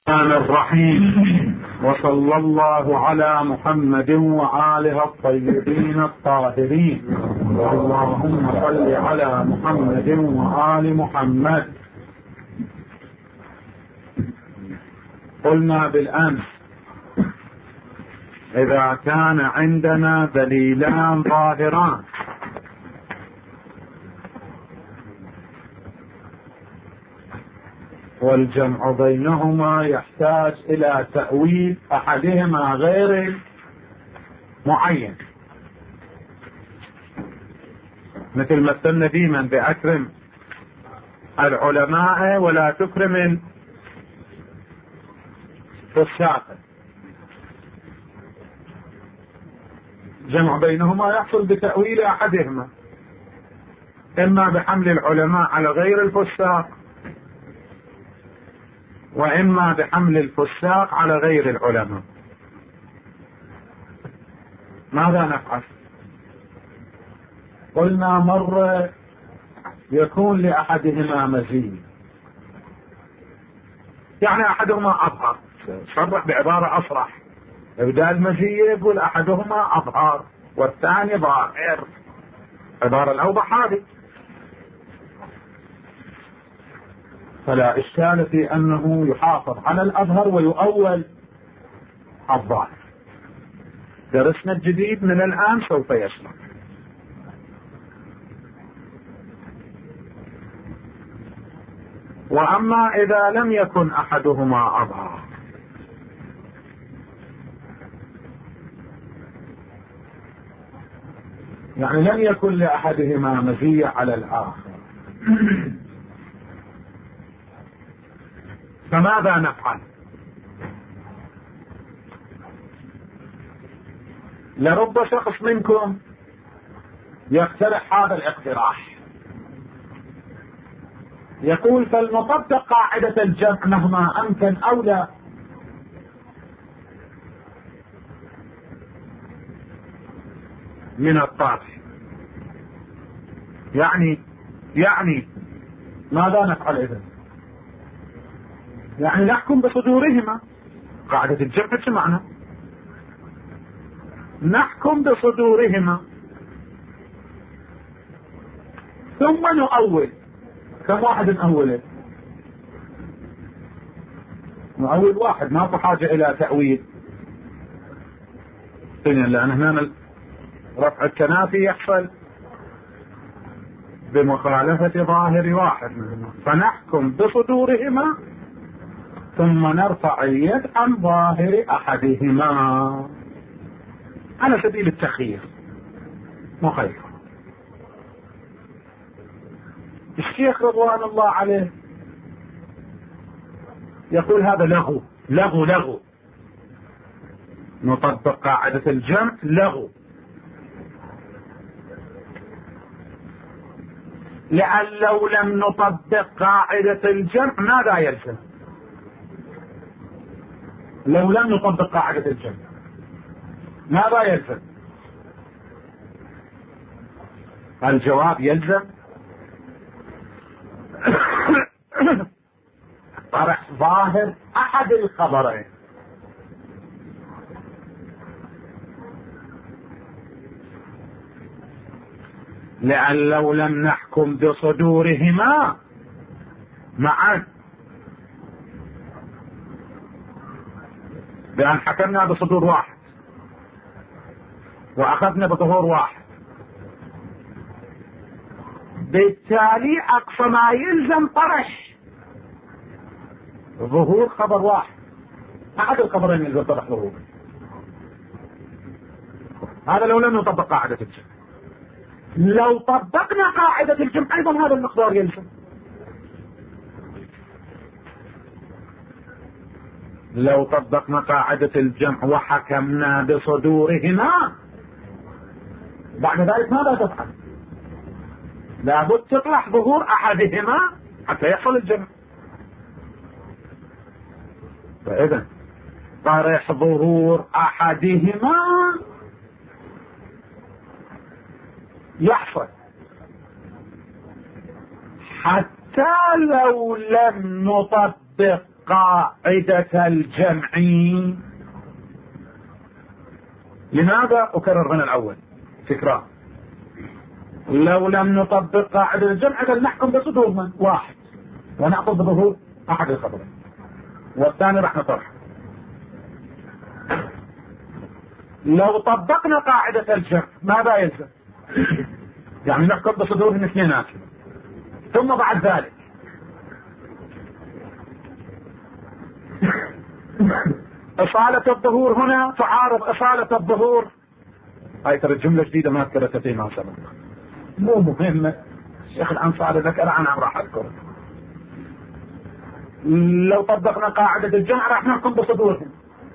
الرحمن الرحيم، وصلى الله على محمد وآله الطيبين الطاهرين. اللهم صل على محمد وآل محمد. قلنا بالأمس إذا كان عندنا دليلان ظاهران والجمع بينهما يحتاج إلى تأويل أحدهما غير معين، مثل ما استنى ديما بأكرم العلماء ولا تكرم الفساق. جمع بينهما يحصل بتأويل أحدهما، إما بحمل العلماء على غير الفساق، وإما بحمل الفساق على غير العلماء. ماذا نفعل؟ قلنا مرة يكون لأحدهما مزية، يعني أحدهما أظهر، صرح بعبارة أصرح، إبداء المزية يقول أحدهما أظهر والثاني ظاهر، عبارة الأوضح هذه، فلا إشكال في أنه يحافظ على الأظهر ويؤول الظاهر. درسنا الجديد من الآن سوف يشرح. وأما إذا لم يكن أحدهما أظهر، يعني لم يكن لأحدهما مزية على الآخر، فماذا نفعل؟ لرب شخص منكم يقترح هذا الاقتراح، يقول فلنطبق قاعدة الجمع مهما أمكن أولى، من الطرح. يعني ماذا نفعل إذن؟ يعني نحكم بصدورهما. قاعدة الجمع شو معنى؟ نحكم بصدورهما ثم نؤول. كم واحد نؤوله؟ نؤول واحد، ما في حاجة إلى تأويل، لأن هنا رفع التنافي يحصل بمخالفة ظاهر واحد منهما، فنحكم بصدورهما ثم نرفع اليد عن ظاهر أحدهما على سبيل التخيير مخير. الشيخ رضوان الله عليه يقول هذا لغو لغو لغو، نطبق قاعدة الجمع لغو، لأن لو لم نطبق قاعدة الجمع ماذا يلزم؟ لو لم نطبق قاعدة الجمع ماذا يلزم؟ الجواب يلزم طرح ظاهر أحد الخبرين، لأن لو لم نحكم بصدورهما معا، بأن حكمنا بصدور واحد وأخذنا بظهور واحد، بالتالي أقصى ما يلزم طرح ظهور خبر واحد، أحد الخبرين يلزم طرح ظهور. هذا لو لم نطبق قاعدة الجمع. لو طبقنا قاعدة الجمع أيضا هذا المقدار يلزم. لو طبقنا قاعدة الجمع وحكمنا بصدورهما بعد ذلك ماذا تفعل؟ لابد تطرح ظهور أحدهما حتى يحصل الجمع. فإذا طرح ظهور أحدهما يحصل حتى لو لم نطبق قاعدة الجمع. لماذا أكرر هنا الأول فكرة؟ لو لم نطبق قاعدة الجمع فلنحكم بصدور من واحد ونأخذ بظهور أحد الخبرين والثاني راح نطرح. لو طبقنا قاعدة الجمع ماذا يلزم؟ يعني نحكم بصدور اثنينات، ثم بعد ذلك إصالة الظهور هنا تعارض إصالة الظهور. هاي ترى الجملة جديدة ما ذكرتها فيما سبق، مو مهمة. الشيخ الأنصاري ذكر عنها راح أذكر. لو طبقنا قاعدة الجمع راح نحكم بصدورهم،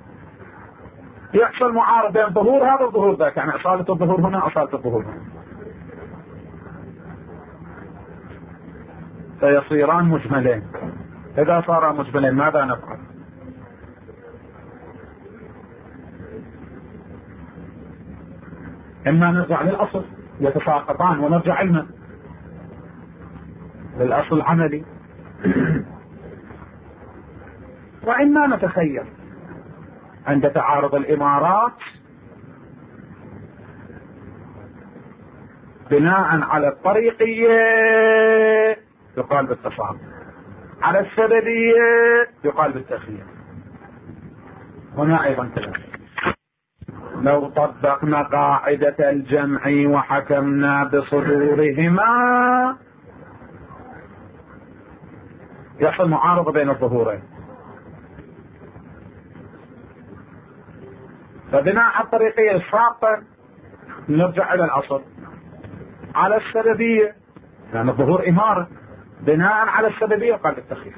يحصل معارض بين ظهور هذا وظهور ذاك، يعني إصالة الظهور هنا إصالة الظهور هنا، فيصيران مجملين. إذا صار مجملين ماذا نفعل؟ إما نرجع للأصل يتساقطان ونرجع علما للأصل العملي، وإما نتخير عند تعارض الإمارات بناء على الطريقية يقال بالتصاعد، على السببية يقال بالتخيير. هنا أيضا كذلك لو طبقنا قاعدة الجمع وحكمنا بصدورهما يحصل معارضة بين الظهورين، فبناء على الطريقية السابقة نرجع إلى الأصل، على السببية لأن الظهور إمارة، بناء على السببية قال التخيير.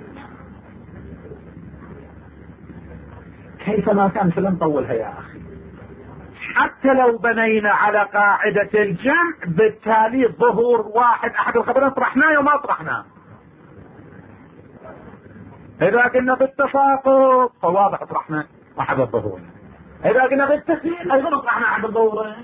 كيف ما كان فلنطولها يا أخي. حتى لو بنينا على قاعدة الجمع بالتالي ظهور واحد أحد الخبرين طرحناه وما طرحناه. إذا كنا بالتساقط فواضح طرحنا أحد الظهور، إذا كنا بالتخيير أيضا طرحنا أحد الظهورين.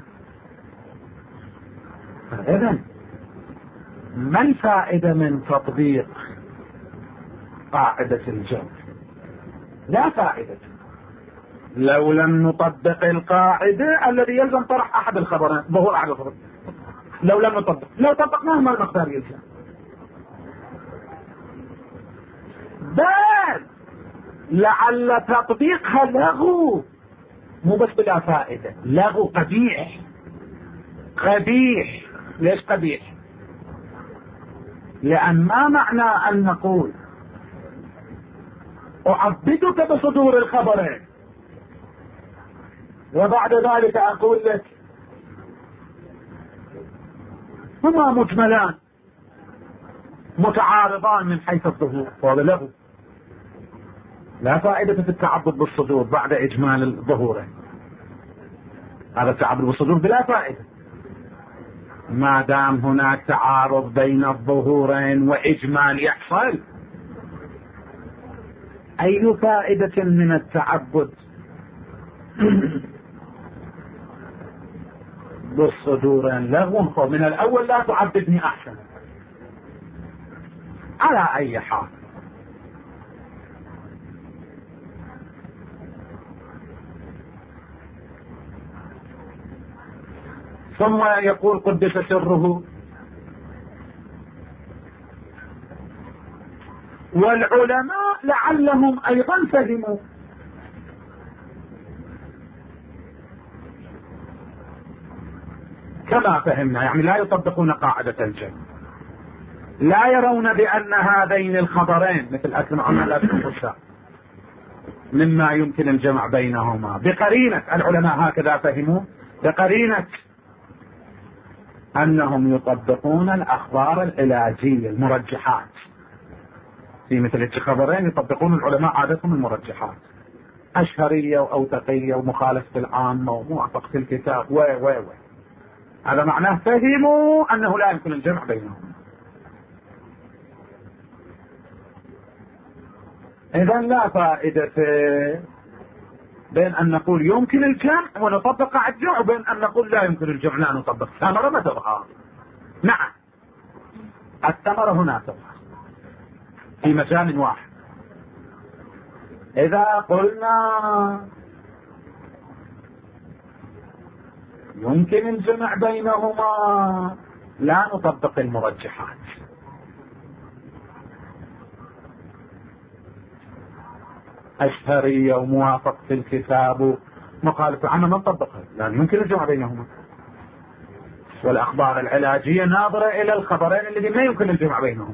إذن ما الفائدة من تطبيق قاعدة الجمع؟ لا فائدة لو لم نطبق القاعدة الذي يلزم طرح أحد الخبرين ظهور أحد الخبرين. لو لم نطبق، لو طبقناه ما المقدار يلزم، بل لعل تطبيقها لغو، مو بس بلا فائدة، لغو قبيح. قبيح. ليش قبيح؟ لأن ما معنى أن نقول أعبدك بصدور الخبرين وبعد ذلك أقول لك هما مجملان متعارضان من حيث الظهور، وهذا لغو. لا فائدة في التعبد بالصدور بعد إجمال الظهورين، هذا التعبد بالصدور بلا فائدة ما دام هناك تعارض بين الظهورين وإجمال يحصل. أي فائدة من التعبد بالصدورين؟ لغو. فمن الأول لا تعبدني أحسن. على أي حال ثم يقول قدس سره والعلماء لعلهم أيضا فهموا. كما فهمنا، يعني لا يطبقون قاعدة الجمع، لا يرون بأن هذين الخبرين مثل أكل معنا لا تنقصا مما يمكن الجمع بينهما، بقرينة العلماء هكذا فهموا، بقرينة أنهم يطبقون الأخبار العلاجية المرجحات. في مثل الخبرين يطبقون العلماء عادتهم المرجحات، أشهرية وأوثقية ومخالفة العامة وموافقة الكتاب و هذا معناه فهموا أنه لا يمكن الجمع بينهم. إذن لا فائدة بين أن نقول يمكن الجمع ونطبق على الجمع وبين أن نقول لا يمكن الجمع لا نطبق. الثمرة ما تظهر. نعم الثمرة هنا تظهر في مجال واحد، إذا قلنا يمكن الجمع بينهما لا نطبق المرجحات، أشهرية وموافق في الكتاب مخالف عنه ما نطبقها، لأن يمكن الجمع بينهما. والأخبار العلاجية ناظرة إلى الخبرين الذين لا يمكن الجمع بينهما.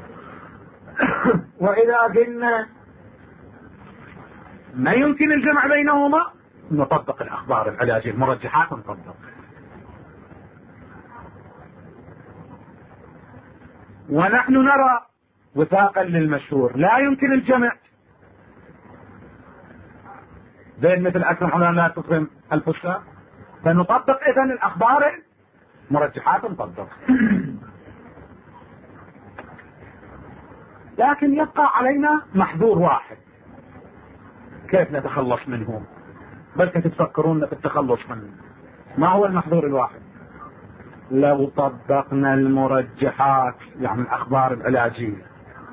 وإذا قلنا ما يمكن الجمع بينهما نطبق الأخبار العلاجية، المرجحات نطبق. ونحن نرى وفاقا للمشهور لا يمكن الجمع بين مثل أكرم حلال لا تكرم الفساق، فنطبق إذن الأخبار مرجحات نطبق. لكن يبقى علينا محظور واحد، كيف نتخلص منه؟ بل تتفكرون في التخلص منه. ما هو المحظور الواحد؟ لو طبقنا المرجحات يعني الأخبار العلاجية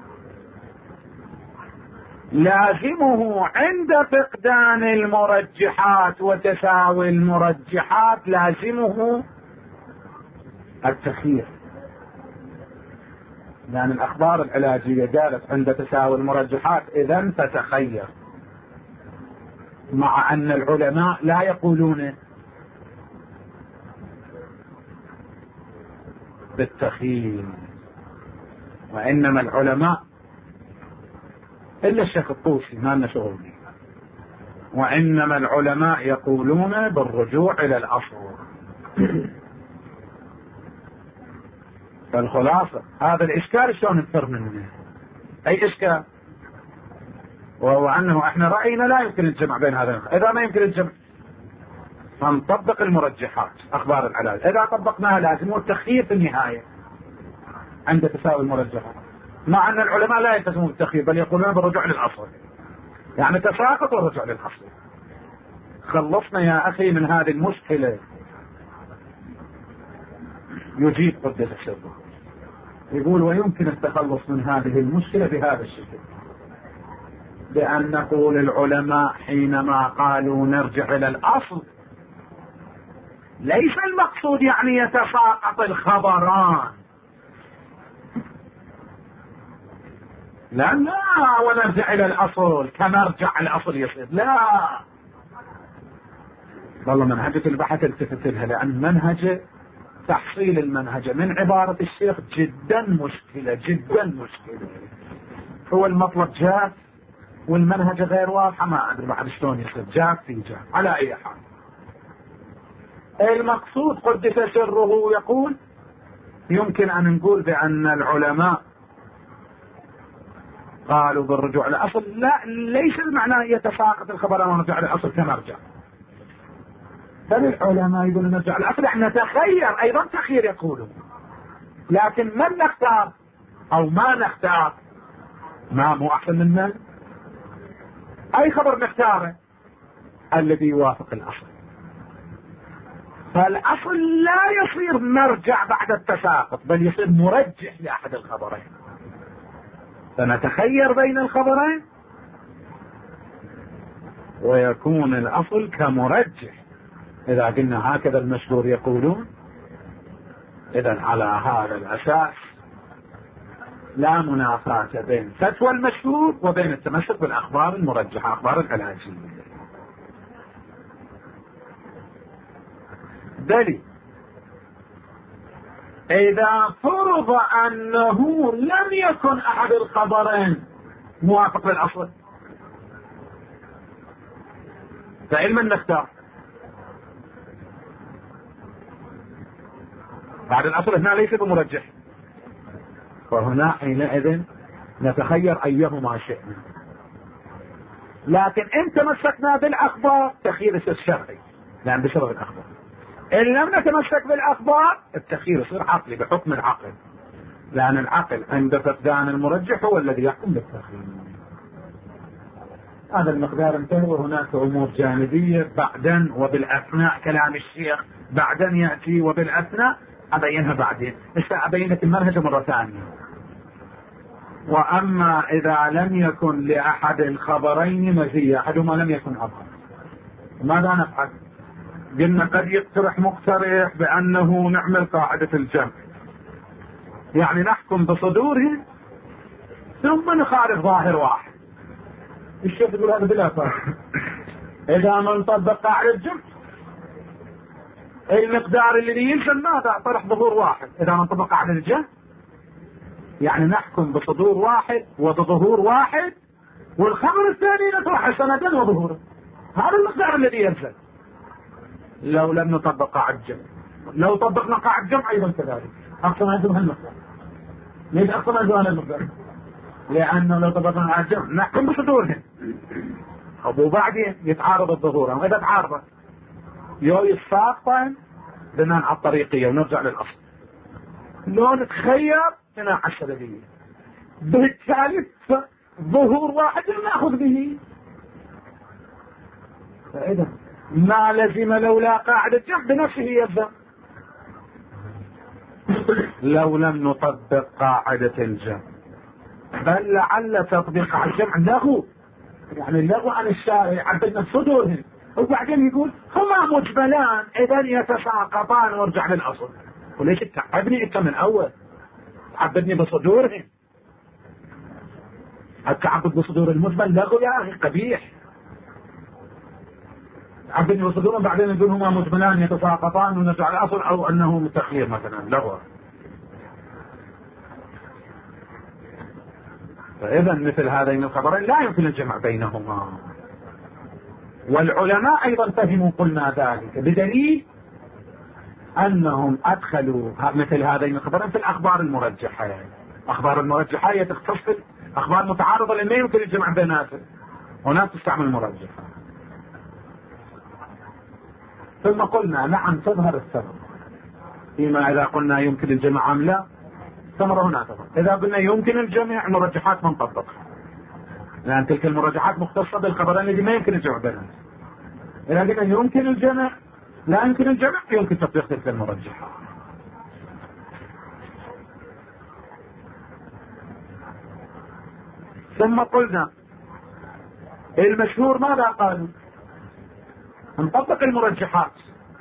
لازمه عند فقدان المرجحات وتساوي المرجحات لازمه التخيير، لأن الأخبار العلاجية جالت عند تساوي المرجحات إذن تتخير، مع أن العلماء لا يقولون بالتخيير، وإنما العلماء إلا الشيخ الطوسي ما لنا شغل به، وإنما العلماء يقولون بالرجوع إلى الأصل. فالخلاصة هذا الإشكال شلون نفر منه؟ أي إشكال؟ وهو أنه إحنا رأينا لا يمكن الجمع بين هذين. إذا ما يمكن الجمع فنطبق المرجحات أخبار العلاج، إذا طبقناها لازم التخيير في النهاية عند تساوي المرجحات، مع أن العلماء لا يلتزمون بالتخيير بل يقولون بالرجوع للأصل، يعني تساقط والرجوع للأصل. خلصنا يا أخي من هذه المشكلة. يجيب قدس سره يقول ويمكن التخلص من هذه المشكلة بهذا الشكل، بأن نقول العلماء حينما قالوا نرجع إلى الأصل ليس المقصود يعني يتساقط الخبران، لا ونرجع إلى الأصل كمرجع الأصل يصير، لا والله منهجة البحث التفت لها، لأن منهج تحصيل المنهج من عبارة الشيخ جدا مشكلة جدا مشكلة. هو المطلب جاف والمنهج غير واضحة، ما أدري بعد شلون يصير جاف في جاف. على أي حال المقصود قدس سره يقول يمكن أن نقول بأن العلماء قالوا بالرجوع للأصل، لا ليس المعنى يتساقط الخبر ونرجع للأصل كمرجع، بل العلماء يقولون نرجع للأصل احنا نتخير، أيضا تخير يقولون، لكن من نختار أو ما نختار ما مو أحسن من من؟ أي خبر نختاره الذي يوافق الأصل، فالأصل لا يصير مرجع بعد التساقط بل يصير مرجح لأحد الخبرين، فنتخير بين الخبرين ويكون الأصل كمرجح. إذا قلنا هكذا المشهور يقولون، إذن على هذا الأساس لا منافاة بين فتوى المشهور وبين التمسك بالأخبار المرجحة أخبار العلاجية. دليل إذا فرض أنه لم يكن أحد الخبرين موافق للأصل فعلما نختار بعد الأصل هنا ليس بمرجح، فهنا حينئذ نتخير أيهما شئنا، لكن إن تمسكنا بالأخبار تخيير يصير شرعي لأن بسبب الأخبار، إن لم نتمسك بالأخبار التخيير يصير عقلي بحكم العقل، لأن العقل عند فقدان المرجح هو الذي يحكم بالتخيير. هذا المقدار انتهى، وهناك أمور جانبية بعدين وبالأثناء كلام الشيخ بعدين يأتي وبالأثناء أبينها بعدين، بس أبينك المنهج مرة ثانية. وأما إذا لم يكن لأحد الخبرين مزية، أحدهما لم يكن أظهر، ماذا نفعل؟ قلنا قد يقترح مقترح بأنه نعمل قاعدة الجمع، يعني نحكم بصدوره ثم نخالف ظاهر واحد. الشيخ يقول هذا بلا فائدة. إذا ما نطبق قاعدة الجمع المقدار اللي يلزم ماذا؟ طرح ظهور واحد. إذا ما نطبق قاعدة الجمع يعني نحكم بصدور واحد وبظهور واحد، والخبر الثاني نطرح سندا وظهوره، هذا المقدار الذي يلزم. لو لم نطبق قاعدة الجمع، لو طبقنا قاعدة الجمع أيضا كذلك أقصى ما يلزم هالمقدار. ليش أقصى ما يلزم هالمقدار؟ لأنه لو طبقنا قاعدة الجمع نحكم بصدورهم وبعدين يتعارض الظهور، وإذا تعارض يساقطن بناء على الطريقية ونرجع للأصل، لو نتخير بناء على السببية، بالتالي ظهور واحد نأخذ به. فإذا ما لزم لولا قاعدة جمع بنفسه يلزم لو لم نطبق قاعدة الجمع، بل لعل تطبيق على الجمع لغو، يعني اللغو عن الشارع عبدنا صدورهم، وبعدين يقول هما مجملان اذا يتساقطان وارجع للاصل. وليش تعبني انت من اول؟ تعبدني بصدورهم. التعبد بصدور المجمل لغو يا اخي قبيح. تعبدني بصدورهم بعدين يقول هما مجملان يتساقطان ونرجع للاصل، او انه متخير مثلا، لغو. فاذا مثل هذين الخبرين لا يمكن الجمع بينهما، والعلماء ايضا فهموا قلنا ذلك بدليل انهم ادخلوا مثل هذين الخبرين في الاخبار المرجحه. يعني اخبار المرجحه هي تختص في اخبار متعارضه لان ما يمكن الجمع بيناتها، هناك تستعمل المرجحه. ثم قلنا نعم تظهر الثمره فيما اذا قلنا يمكن الجمع ام لا، ثمره هنا تظهر. اذا قلنا يمكن الجمع مرجحات ما نطبقها، لان تلك المرجحات مختصه بالخبرين الذي ما يمكن الجمع بينهم. اذا قلنا يمكن الجمع لا يمكن الجمع يمكن تطبيق تلك المرجحات. ثم قلنا المشهور ماذا قالوا؟ نطبق المرجحات.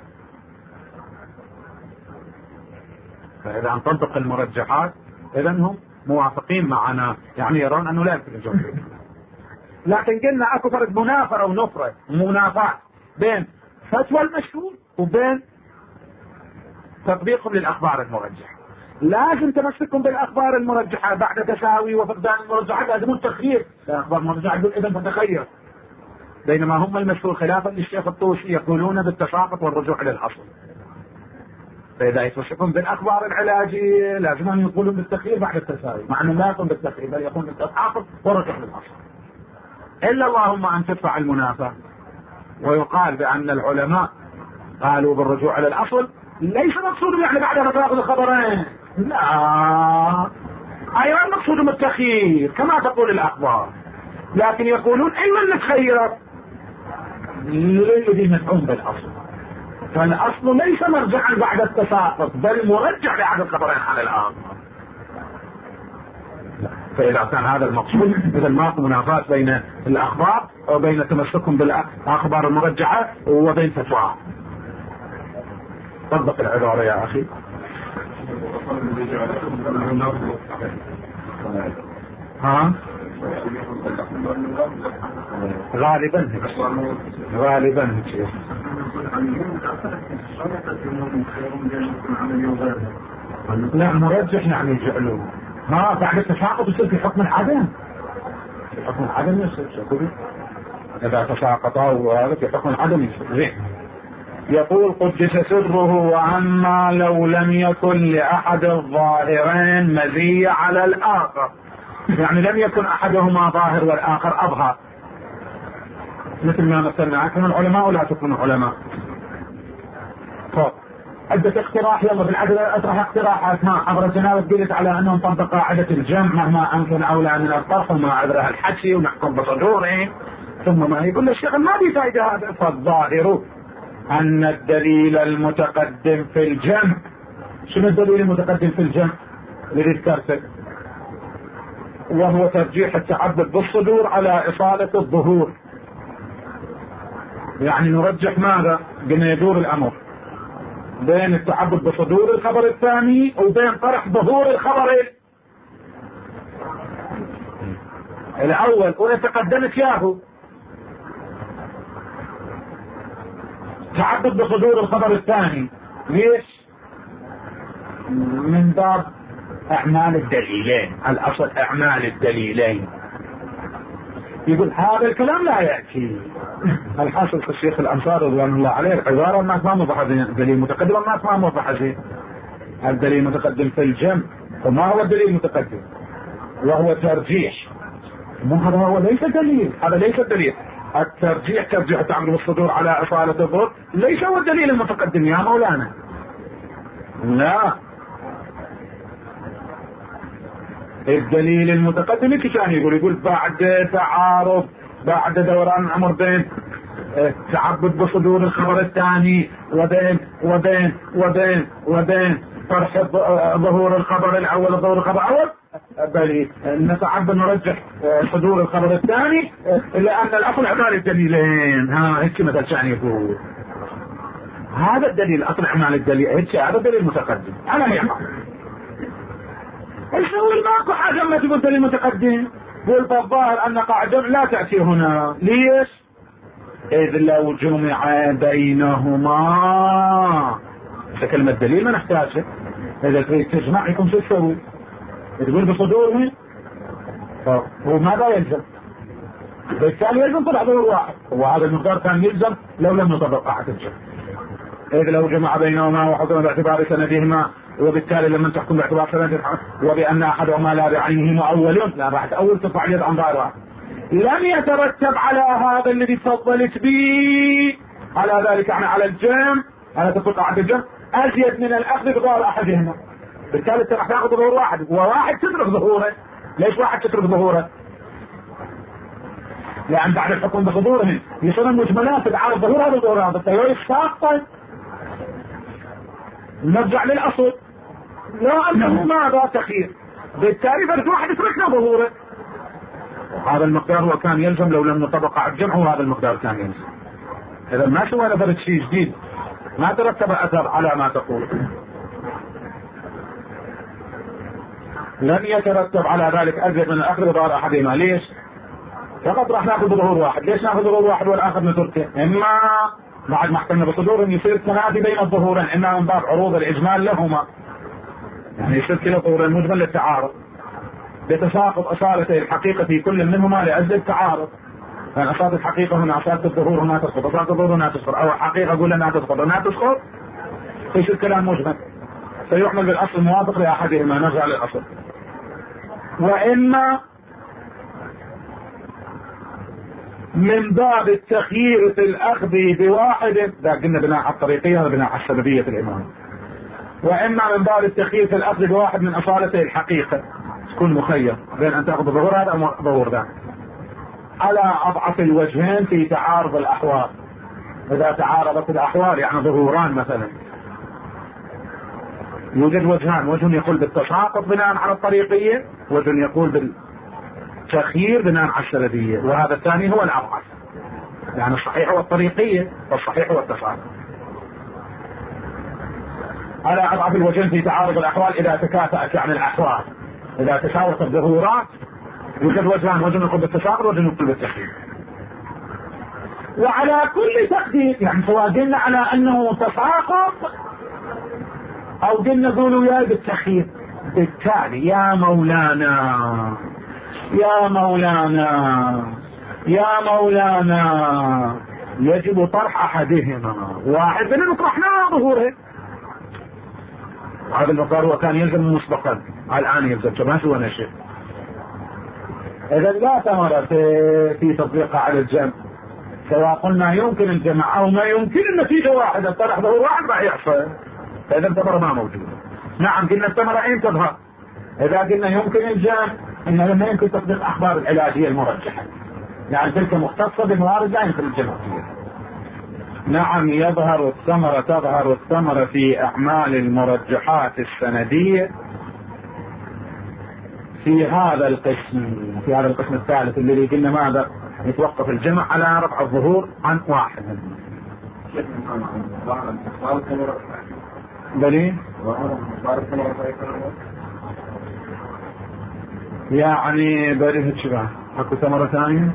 فإذا نطبق المرجحات إذا هم موافقين معنا، يعني يرون أنه لا يمكن الجمع. لكن قلنا أكو فرق منافرة ونفرة ومنافاة بين فتوى المشهور وبين تطبيقهم للأخبار المرجحة. لازم تمسكهم بالأخبار المرجحة بعد تساوي وفقدان المرجحات، لازم التخيير. الأخبار المرجحة يقول إذا تتخير، بينما هم المشهور خلافا للشيخ الطوسي يقولون بالتساقط والرجوع إلى الأصل. فإذا يتمسكون بالأخبار العلاجية لازم أن يقولون بالتخيير بعد التساوي، مع أنه لا يكون بالتخيير بل يكون بالتساقط والرجوع للأصل. إلا اللهم أن تدفع المنافاة ويقال بأن العلماء قالوا بالرجوع إلى الأصل، ليس مقصود يعني بعد تفاقد الخبرين، لا، أيضا مقصود التخيير كما تقول الأخبار، لكن يقولون إما نتخير للذي مدعون بالأصل، فالأصل ليس مرجعا بعد التساقط بل مرجع لأحد الخبرين على الآخر. فإذا كان هذا المقصود إذا ماكو منافاة بين الأخبار وبين تمسكهم بالأخبار المرجعة وبين فتوى. طبق العبارة يا أخي. ها؟ غالبا هيك. لا مرجح يعني يجعلوه ما بعد التساقط يصير في حكم العدم. في حكم العدم يصير إذا تساقطا وهذا في حكم العدم يصير. يقول قدس سره وأما لو لم يكن لأحد الظاهرين مزية على الآخر، يعني لم يكن أحدهما ظاهر والآخر أظهر، مثل ما مثلنا أكون العلماء ولا تكون علماء. عدة اقتراح يلا في العدل أطرح اقتراحات. ما عبر الجنابة قلت على أنه نطبق قاعدة الجمع مهما أمكن أولى من الطرف وما عبرها الحكي ونحكم بصدوره، ثم ما يقول الشيخ ما في فائدة هذا. فالظاهر أن الدليل المتقدم في الجمع. شنو الدليل المتقدم في الجمع اللي ذكرته؟ وهو ترجيح التعبد بالصدور على إصالة الظهور. يعني نرجح ماذا؟ قلنا يدور الأمر بين التعبد بصدور الخبر الثاني وبين طرح ظهور الخبر الأول، ويتقدمت ياهو تعبد بصدور الخبر الثاني. ليش؟ من باب اعمال الدليلين، الاصل اعمال الدليلين. يقول هذا الكلام لا يأتي. الحاصل الشيخ الانصاري رضوان الله عليه العبارة ما موضحة الدليل المتقدم، ما موضحة شيء. الدليل المتقدم في الجمع، وما هو الدليل المتقدم؟ وهو ترجيح. مو هذا هو ليس دليل، هذا ليس دليل. الترجيح ترجيح التعبد بالصدور على اصالة الظهور ليس هو الدليل المتقدم يا مولانا. لا، الدليل المتقدم كان يقول بعد تعارض، بعد دوران الامر بين التعبد بصدور الخبر الثاني وبين طرح ظهور الخبر الاول وظهور الخبر الاول، بل نتعبد نرجح صدور الخبر الثاني الا ان الاصل اعمال الدليلين. هيك مثل كان يقول هذا الدليل اصل اعمال الدليل، هيك هذا الدليل المتقدم. انا ما يعرف الشغل ماكو حاجه ما تقول دليل متقدم. قول بالظاهر ان قاعده لا تاتي هنا. ليش؟ اذ لو جمع بينهما كلمه دليل ما نحتاجها. اذا تريد تجمع يكون شو تسوي؟ تقول بصدورهم وماذا يلزم؟ بالتالي يلزم طلع ظهور واحد، وهذا المقدار كان يلزم لو لم نطبق قاعده الجمع. اذ لو جمع بينهما وحكم باعتبار سندهما، وبالتالي لما تحكم باعتبار سندهما وبان احدهما لا بعينه مؤول، لا راح تأول ترفع اليد عن ظاهرها، لم يترتب على هذا الذي تفضلت به على ذلك، يعني على الجمع، على تطبيق قاعده الجمع ازيد من الاخذ بظاهر احدهما. بالتالي انت راح تاخذ ظهور واحد، وواحد تترك ظهوره. ليش واحد تترك ظهوره؟ لان بعد الحكم بظهورهم يصير المجملات على الظهور هذا الظهور هذا التيار ساقطا. نرجع للاصل، لا انه ماذا تخير، بالتالي فرد واحد تركنا ظهوره. هذا المقدار هو كان يلزم لو لم نطبق على الجمع، وهذا المقدار كان يلزم. اذا ما سوينا فرد شيء جديد، ما ترتب اثر على ما تقول. لن يترتب على ذلك ازيد من الاخذ بظهور احدهما. ليش؟ فقط راح ناخذ بظهور واحد. ليش ناخذ ظهور واحد والاخر نتركه؟ اما بعد ما حكمنا بصدورهم يصير تنافي بين الظهورين، اما من باب عروض الاجمال لهما، يعني يصير كلا ظهور المجمل للتعارض، بتساقط اصالته الحقيقه في كل منهما لاجل التعارض. لان اصالة الحقيقه هنا اصالة الظهور هنا تسقط، اصالة الظهور هنا تسقط، او الحقيقه اقول انها تسقط هنا تسقط، يصير كلام مجمل فيعمل بالاصل الموافق لاحدهما. نرجع للاصل. واما من باب التخيير في الاخذ بواحد، ده قلنا بناء على الطريقيه، هذا بناء على السببيه الامام. واما من باب التخيير في الاخذ بواحد من اصالته الحقيقه، تكون مخير بين ان تاخذ ظهور هذا او ظهور ذا، على اضعف الوجهين في تعارض الاحوال. اذا تعارضت الاحوال يعني ظهوران مثلا، يوجد وجهان، وجه يقول بالتساقط بناء على الطريقيه، وجه يقول بالتخيير بناء على السببيه، وهذا الثاني هو الاضعف. يعني الصحيح هو الطريقيه والصحيح هو التساقط. على اضعف الوجهين في تعارض الاحوال اذا تكافأت يعني الاحوال، اذا تساوت الظهورات يوجد وجهان، وجه يقول بالتساقط وجه يقول بالتخيير. وعلى كل تقدير، يعني سواء قلنا على انه تساقط او قلنا قولوا يا بالتخيير، بالتالي يا مولانا يجب طرح احدهما، واحد من طرحنا ظهوره. هذا المقدار هو كان يلزم مسبقا، الان يلزم ما سوى شيء. اذا لا ثمرة في تطبيقها على الجمع، سواء قلنا يمكن الجمع او ما يمكن، النتيجة واحدة، طرح ظهور واحد راح يحصل. فاذا الثمرة ما موجودة. نعم قلنا الثمرة اين تظهر؟ اذا قلنا يمكن الجمع، انه لما يمكن تطبيق اخبار العلاجية المرجحة، يعني تلك مختصة بموارد لا يمكن الجمع فيها. نعم تظهر الثمرة في اعمال المرجحات السندية في هذا القسم الثالث الذي قلنا ماذا يتوقف الجمع على رفع الظهور عن واحد منهم. دليل يعني بريه الشبه اكو ثمرة ثانية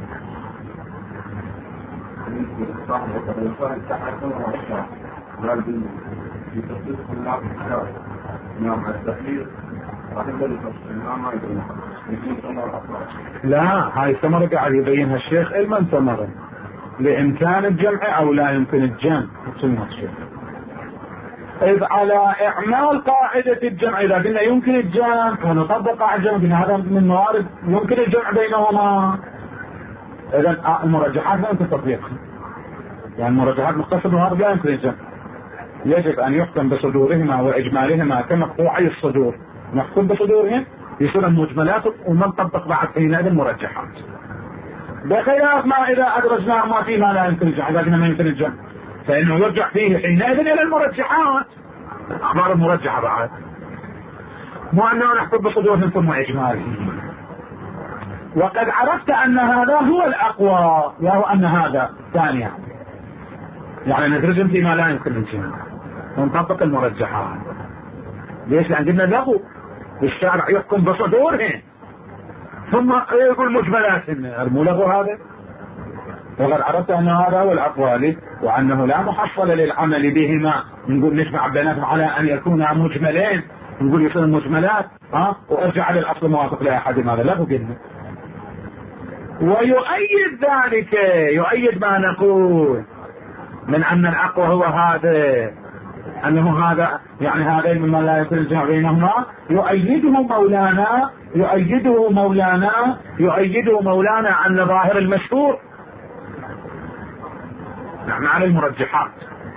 لا هاي ثمرة قاعد يبينها الشيخ المن ثمرة لإمكان الجمع أو لا يمكن الجمع. إذ على إعمال قاعدة الجمع إذا قلنا يمكن الجمع ونطبق قاعدة الجمع قلنا هذا من موارد يمكن الجمع بينهما. إذا المرجحات لا يمكن تطبيقها يعني المرجحات مختصة بموارد لا يمكن الجمع. يجب أن يحكم بصدورهما وإجمالهما كمقطوعي الصدور نحكم بصدورهم يصير المجملات ونطبق بعد حينئذ المرجحات بخلاف ما إذا أدرجنا ما فيه ما لا يمكن الجمع إذا قلنا ما يمكن الجمع فإنه يرجع فيه حينئذ إلى المرجحات أخبار المرجحة بعد مو أنه نحكم بصدورهم ثم إجمالهم. وقد عرفت أن هذا هو الأقوى وهو أن هذا ثانيا يعني ندرجهم فيما لا يمكن الجمع ونطبق المرجحات. ليش؟ لأن قلنا له الشارع يحكم بصدورهم ثم يقول مجملات مو له هذا. وقد عرفت أن هذا هو الأقوى وأنه لا محصل للعمل بهما نقول نجمع بيناتهم على أن يكونا مجملين نقول يصير مجملات وارجع للأصل موافق لأحد ماذا له قلنا. ويؤيد ذلك يؤيد ما نقول من أن الأقوى هو هذا أنه هذا يعني هذين مما لا يمكن الجمع بينهما يؤيده مولانا أن ظاهر المشهور نحن على المرجحات.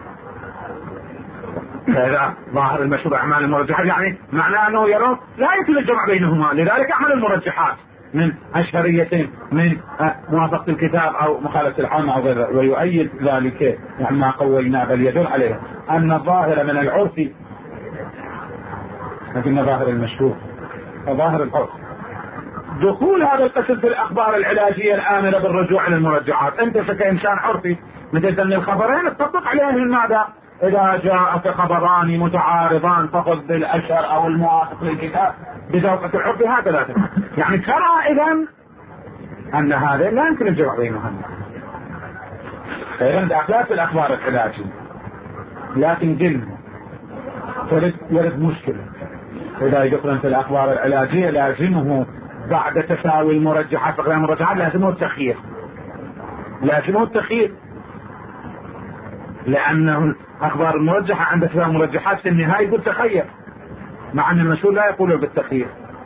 فإذا ظاهر المشهور أعمال المرجحات يعني معناه أنه يرون لا يمكن الجمع بينهما لذلك أعمل المرجحات من أشهرية من موافقة الكتاب أو مخالفة العامة أو غيره. ويؤيد ذلك يعني ما قوينا بل يدل عليه أن الظاهر من العرف لكن ظاهر المشهور وظاهر العرف دخول هذا القسم في الأخبار العلاجية الآمرة بالرجوع للمرجحات. أنت كإنسان عرفي مثل أن الخبرين تطبق عليهم ماذا إذا جاءك خبران متعارضان فخذ بالأشهر أو الموافق للكتاب بذوقة العرف هكذا يعني ترى إذن أن هذا لا يمكن الجمع بينهم. فإذن داخلات في الأخبار العلاجية لكن يرد مشكلة إذا يدخل في الأخبار العلاجية لازمه بعد تساوي المرجحات فغير المرجحات لازمه التخيير لأنه الأخبار المرجحة عند تساوي المرجحات في النهاية يقول تخير مع أن المسؤول لا يقول بالتخيير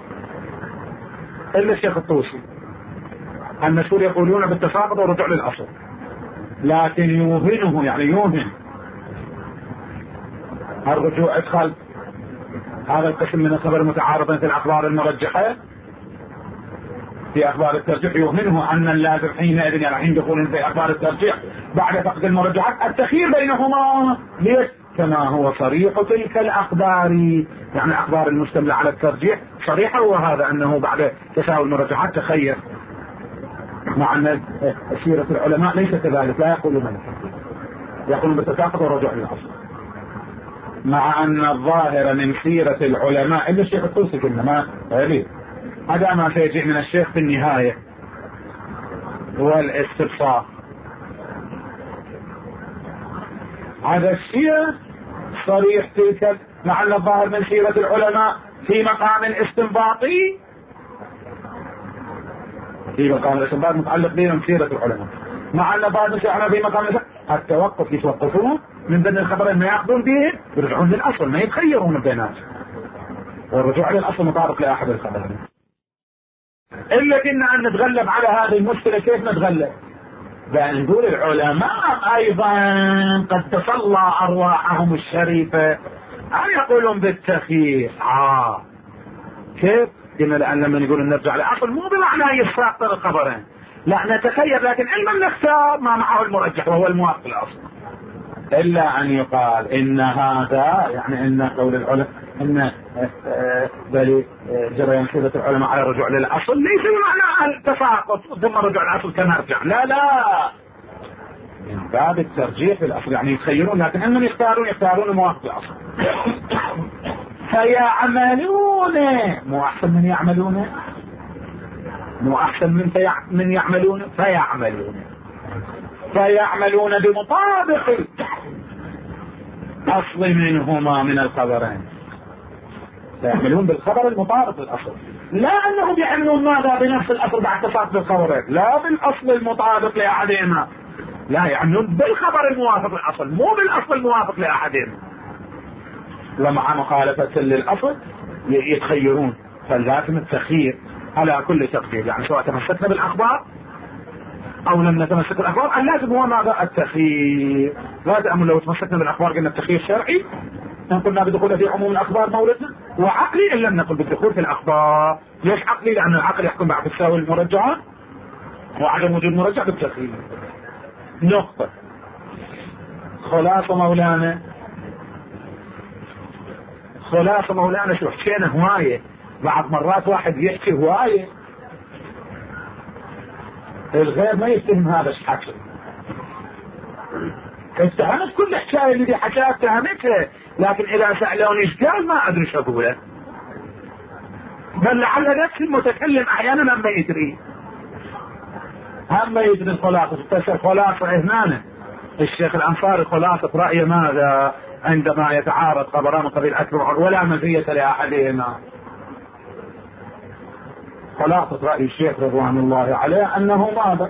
إلا الشيخ الطوسي. المسؤول يقولون بالتساقط والرجوع للأصل لكن يوهنه يعني يوهن الرجوع ادخل هذا القسم من الخبر المتعارضين في الأخبار المرجحة في أخبار الترجيح يوهنه أن اللازم حينئذ يعني حين دخول في أخبار الترجيح بعد فقد المرجحات التخيير بينهما. ليش؟ كما هو صريح تلك الأخبار يعني أخبار المشتملة على الترجيح صريحة وهذا أنه بعد تساوي المرجحات تخير مع أن سيرة العلماء ليس كذلك لا يقولون يقولون بالتساقط والرجوع للأصل مع أن الظاهر من سيرة العلماء إلا الشيخ الطوسي كنا ما غريب هذا ما سيجي من الشيخ في النهاية هو الاستبصار. هذا الشيء صريح تلك مع أن الظاهر من سيرة العلماء في مقام استنباطي متعلق بهم سيرة العلماء مع أن الظاهر من سيرة العلماء في مقام التوقف يتوقفون من بين الخبرين ما يأخذون به يرجعون للأصل ما يتخيرون البينات والرجوع للأصل مطابق لأحد الخبرين. إلا كنا أن نتغلب على هذه المشكلة. كيف نتغلب؟ بأن نقول العلماء أيضا قد تصلى أرواحهم الشريفة أن يقولون بالتخيير. كيف؟ قلنا لأن لما نقول نرجع للأصل مو بمعنى يساقط الخبرين لا نتخير لكن علما نختار ما معه المرجح وهو الموافق للأصل. إلا أن يقال إن هذا يعني إن قول العلماء ان بل جريان خيبة العلماء على الرجوع للاصل ليس بمعنى التساقط ثم الرجوع للاصل كنرجع، لا من باب الترجيح في الاصل، يعني يتخيرون، لكن انهم يختارون موافق الاصل. فيعملون مو احسن من يعملون، مو احسن من يعملون، فيعملون بمطابق الاصل منهما من الخبرين، فيعملون بالخبر المطابق للاصل، لا انهم يعملون ماذا بنفس الاصل بعد تساقط الخبرين، لا بالاصل المطابق لاحدهما، لا يعملون بالخبر الموافق للاصل مو بالاصل الموافق لاحدهما، ومع مخالفة للاصل يتخيرون. فلازم التخيير على كل تقدير، يعني سواء تمسكنا بالاخبار او لم نتمسك بالاخبار، اللازم هو ماذا؟ التخيير. لازم لو تمسكنا بالاخبار قلنا التخيير شرعي، ان قلنا بدخول في عموم الاخبار موردنا، وعقلي ان لم نقل بالدخول في الاخبار. ليش عقلي؟ لان العقل يحكم بعد تساوي المرجعات وعدم وجود مرجع بالتخيير. نقطة. خلاصة مولانا شو حكينا هواية، بعض مرات واحد يحكي هواية الغير ما يفتهم هذا ايش حكي، اتهمت كل حكاية اللي حكاها اتهمتها، لكن اذا سألوني ايش قال ما ادري شو اقوله، بل لعل نفس المتكلم احيانا ما يدري، هم ما يدري خلاصة هنا الشيخ الانصاري خلاصة رأيه ماذا عندما يتعارض خبران قبيل اكبر ولا مزية لاحدهما. خلاصة رأي الشيخ رضوان الله عليه انه ماذا؟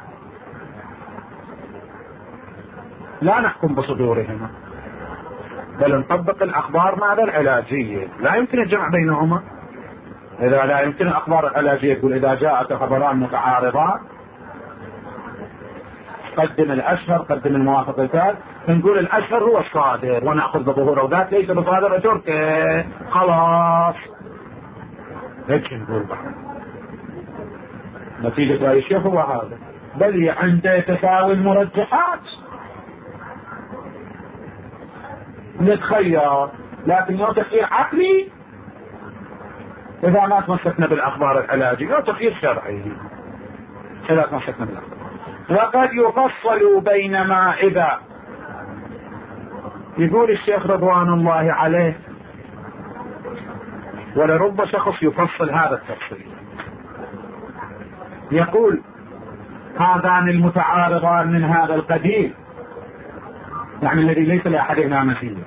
لا نحكم بصدورهما، بل نطبق الاخبار ماذا؟ العلاجية، لا يمكن الجمع بينهما. اذا لا يمكن الاخبار العلاجية تقول اذا جاءت خبران متعارضان قدم الاشهر قدم الموافق الثالث، نقول الاشهر هو الصادر وناخذ بظهوره، وذاك ليس بصادر تركه خلاص، هيك نقول بعد. نتيجة هذا الشيء هو هذا، بل عند تساوي المرجحات نتخير، لكن لو تخيير عقلي اذا ما تمسكنا بالاخبار العلاجية، لو تخيير شرعي اذا تمسكنا بالاخبار. وقد يفصل بينما اذا، يقول الشيخ رضوان الله عليه، ولرب شخص يفصل هذا التفصيل، يقول هذان المتعارضان من هذا القبيل، يعني الذي ليس لأحدهما مثيل،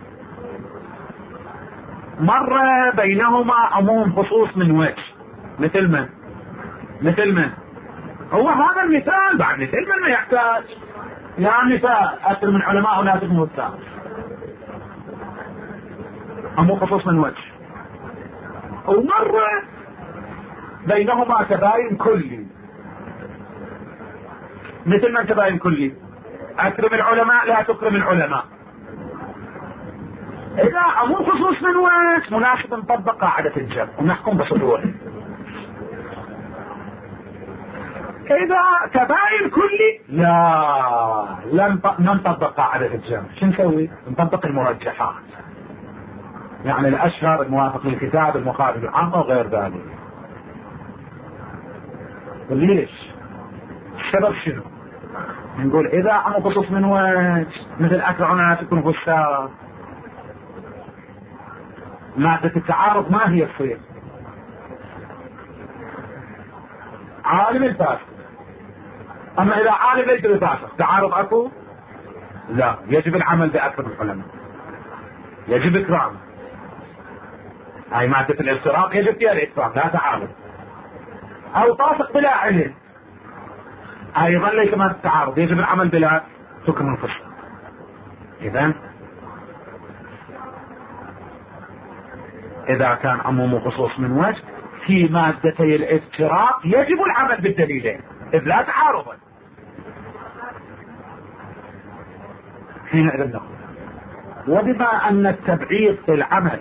مر بينهما عموم خصوص من وجه، مثل من هو هذا المثال، بعد مثل من ما يحتاج يا مثال أكثر من علماء ولا تفهموا الثاني، عموم خصوص من وجه، ومر بينهما تباين كلي. مثل ما تباين كلي، اكرم العلماء لا تكرم العلماء، اذا عموم خصوص من وجه مناسب نطبق قاعدة الجمع ونحكم بصدوره. اذا تباين كلي لا لم نطبق قاعدة الجمع، شو نسوي؟ نطبق المرجحات، يعني الاشهر الموافق للكتاب المخالف للعام وغير ذلك. ليش؟ السبب شنو؟ نقول اذا عمو خصوص من وجه مثل اكرعنا تكون فسار، مادة التعارض ما هي تصير؟ عالم الفاسق، اما اذا عالم ليس الفاسق تعارض اكو؟ لا، يجب العمل باكثر العلماء، يجب اكرامه، هاي مادة الافتراق يجب فيها الاكرام لا تعارض. او فاسق بلا علم ايضا ليس مادة التعارض، يجب العمل بلا حكم الفسق. اذا كان عموم خصوص من وجه في مادتي الافتراق يجب العمل بالدليلين اذ لا تعارضا. حينئذ نقول وبما ان التبعيض في العمل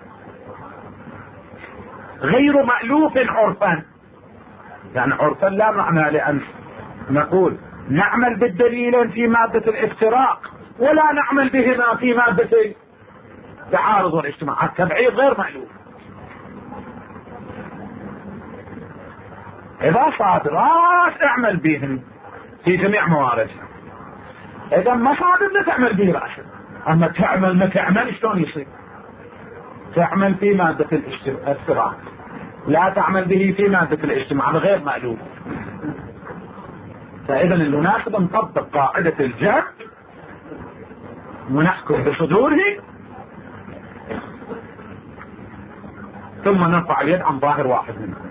غير مألوف عرفا، يعني عرفا لا معنى لأن نقول نعمل بالدليلين في مادة الافتراق ولا نعمل بهما في مادة تعارض والاجتماع، التبعيض غير مألوف. إذا صادرات اعمل بهن في جميع مواردها، إذا ما صادر لا تعمل به رأسا. أما تعمل ما تعمل شلون يصير؟ تعمل في مادة الاشتراك، لا تعمل به في مادة الاجتماع، غير مألوف. فإذا المناسب نطبق قاعدة الجمع ونحكم بصدوره، ثم نرفع اليد عن ظاهر واحد منهم.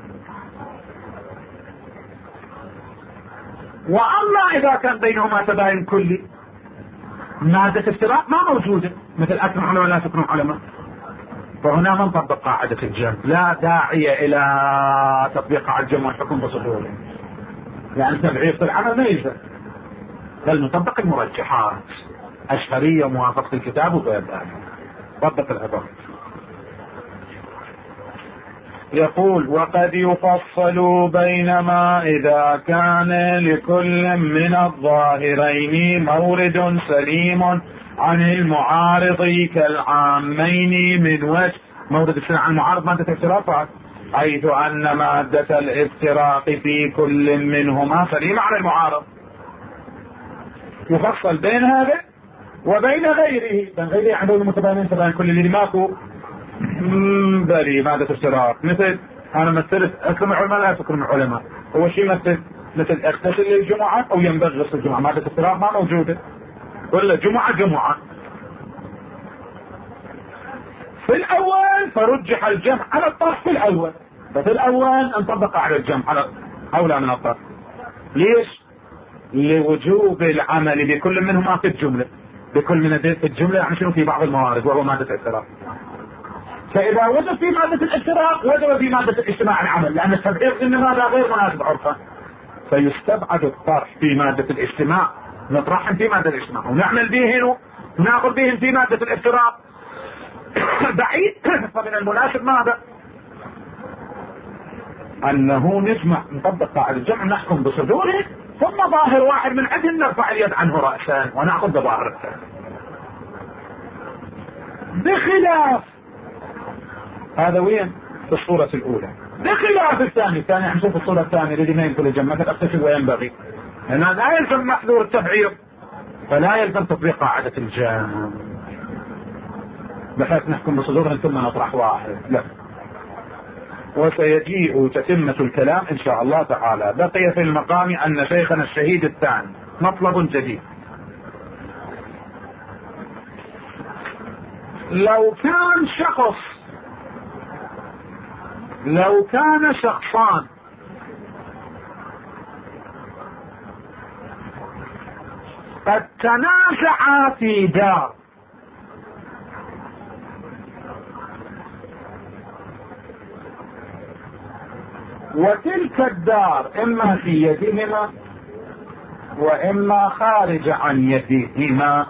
وأما إذا كان بينهما تباين كلي، مادة افتراق ما موجودة، مثل أكرم علماء لا تكرم علماء، فهنا ما نطبق قاعدة الجمع، لا داعي إلى تطبيق قاعدة الجمع والحكم بصدوره، لأن تبعيض العمل ما يلزم، بل نطبق المرجحات، أشهرية وموافقة الكتاب وغير ذلك، طبق العبارة. يقول: وقد يفصل بينما إذا كان لكل من الظاهرين مورد سليم عن المعارض كالعامين من وجه. مورد السليم عن المعارض مادة الافتراق، حيث أن مادة الافتراق في كل منهما سليمة على المعارض. يفصل بين هذا وبين غيره، بين غيره عندهم المتباينين تباين كل اللي ماكو بلي مادة اشتراك. مثل انا مثلت اكرم العلماء لا تكرم العلماء، هو شيء مثل اغتسل للجمعة او ينبغي غسل الجمعة، مادة اشتراك ما موجودة، ولا جمعة. في الاول فرجح الجمع على الطرف في الاول، ففي الاول نطبق على الجمع على اولى من الطرف. ليش؟ لوجوب العمل بكل منهما في الجملة، بكل من في الجملة يعني شنو؟ في بعض الموارد وهو مادة الاشتراك. فإذا وجد في مادة الاشتراك وجب في مادة الاجتماع العمل، لأن التبعيض إنما هذا غير مناسب عرفا، فيستبعد الطرح في مادة الاجتماع، نطرحهم في مادة الاجتماع ونعمل بهن وناخذ بهن في مادة الاشتراك بعيد. فمن المناسب ماذا؟ أنه نجمع، نطبق قاعدة الجمع، نحكم بصدوره، ثم ظاهر واحد من عندهم نرفع اليد عنه رأسا ونأخذ بظاهر الثاني. بخلاف هذا وين؟ في الصورة الأولى. بخلاف الثاني نشوف الصورة الثانية الذي ما يمكن الجمع، مثل اغتسل وينبغي، هنا لا يلزم محذور التبعيض، فلا يلزم تطبيق قاعدة الجمع بحيث نحكم بصدورهم ثم نطرح واحد، لا. وسيجيء تتمة الكلام إن شاء الله تعالى. بقي في المقام أن شيخنا الشهيد الثاني مطلب جديد. لو كان شخصان قد تنازعا في دار، وتلك الدار إما في يدهما وإما خارج عن يدهما،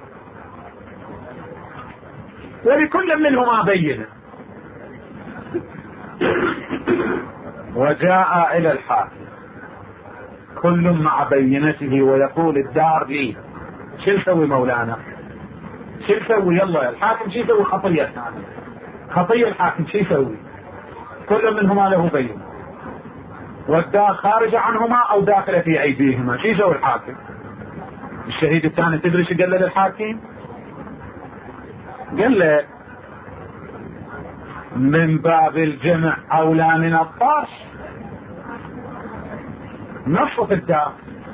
ولكل منهما بينة، وجاء إلى الحاكم كل مع بينته ويقول الدار لي، شو يسوي مولانا؟ شو يسوي؟ يلا الحاكم شو يسوي؟ خطية الحاكم شو يسوي؟ كل منهما له بينة، والدار خارجة عنهما او داخلة في ايديهما، شو يسوي الحاكم؟ الشهيد الثاني تدري شو قال له للحاكم؟ قال له من باب الجمع اولى من الطرش، نصف الدار،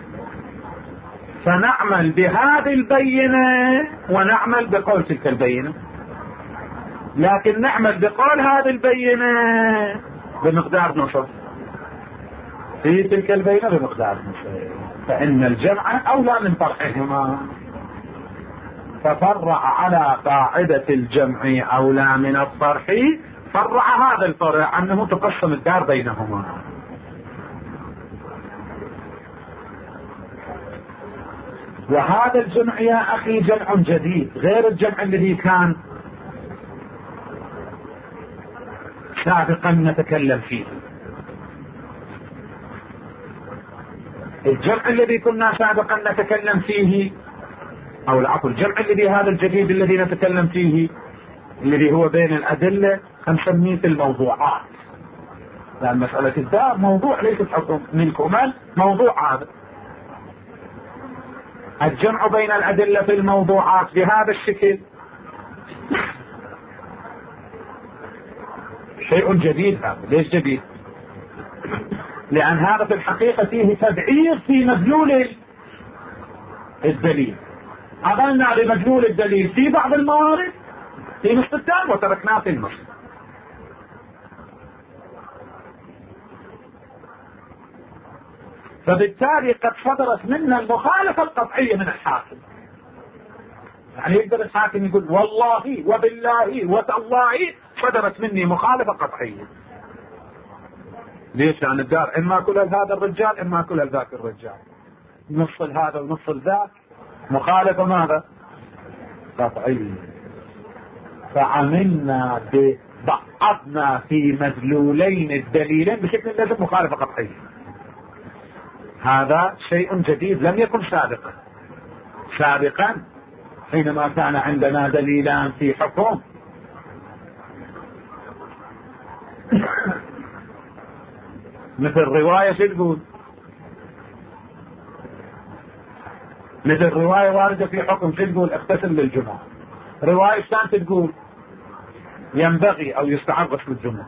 فنعمل بهذه البينة ونعمل بقول تلك البينة، لكن نعمل بقول هذه البينة بمقدار نصف، في تلك البينة بمقدار نصف، فإن الجمع أولى من طرحهما. ففرع على قاعدة الجمع أولى من الطرح، فرع هذا الفرع أنه تقسم الدار بينهما. وهذا الجمع يا أخي جمع جديد غير الجمع الذي كان سابقا نتكلم فيه. الجمع الذي كنا سابقا نتكلم فيه، او العفو، الجمع الذي هذا الجديد الذي نتكلم فيه الذي هو بين الأدلة نسميه في الموضوعات، لأن مسألة الدار موضوع ليس حكم من كمال موضوع. هذا الجمع بين الأدلة في الموضوعات بهذا الشكل شيء جديد. هذا ليش جديد؟ لأن هذا في الحقيقة فيه تبعير في مدلول الدليل. عملنا بمدلول الدليل في بعض الموارد في نصف الثاني وتركناه في النصف. فبالتالي قد صدرت منا المخالفة القطعية من الحاكم. يعني يقدر الحاكم يقول والله وبالله وتالله صدرت مني مخالفة قطعية. ليش؟ لأن الدار إما كل هذا الرجال إما كل ذاك الرجال، نص هذا ونص ذاك، مخالفة ماذا؟ قطعية. فعملنا بعضنا في مدلولين الدليلين بشكل لازم مخالفة قطعية. هذا شيء جديد لم يكن سابقا. سابقا حينما كان عندنا دليلان في حكم مثل رواية شو تقول؟ مثل رواية واردة في حكم شو تقول؟ اغتسل للجمعة. رواية ثانية تقول ينبغي او يستحب غسل الجمعة.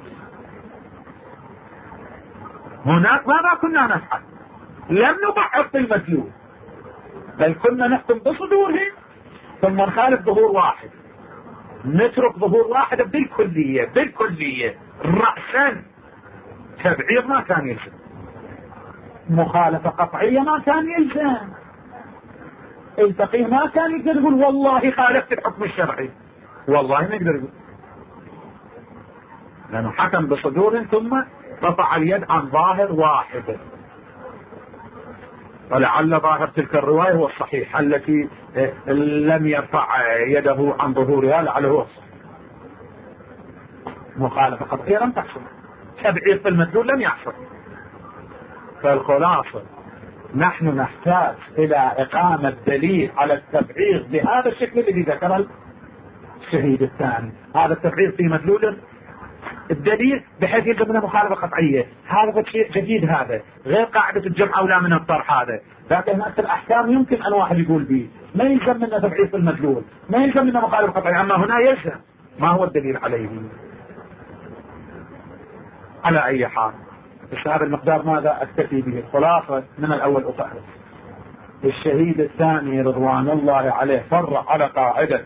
هناك ماذا كنا نفعل؟ لم نبعث في المدلول، بل كنا نحكم بصدورهم ثم نخالف ظهور واحد، نترك ظهور واحد بالكلية رأسا. تبعير ما كان يلزم، مخالفة قطعية ما كان يلزم. الفقيه ما كان يقدر يقول والله خالفت الحكم الشرعي، والله ما يقدر يقول، لأنه حكم بصدور ثم رفع اليد عن ظاهر واحد. ولعل ظاهر تلك الرواية هو الصحيح، التي لم يرفع يده عن ظهورها لعله هو الصحيح. مخالفة قطعية لم تحصل، تبعير في المدلول لم يحصل. فالخلاصة نحن نحتاج إلى إقامة دليل على التبعير بهذا الشكل الذي ذكر الشهيد الثاني. هذا التبعير في مدلول الدليل بحيث يلزم منه مخالفة قطعية. هذا شيء جديد، هذا غير قاعدة الجمع أولى من الطرح. هذا لكن هناك الأحكام يمكن أن واحد يقول به ما يلزم منه تبعير في المدلول، ما يلزم منه مخالفة قطعية، أما هنا يلزم. ما هو الدليل عليه؟ على أي حال بس هذا المقدار ماذا أكتفي به. الخلاصة من الأول أفعل الشهيد الثاني رضوان الله عليه فرع على قاعدة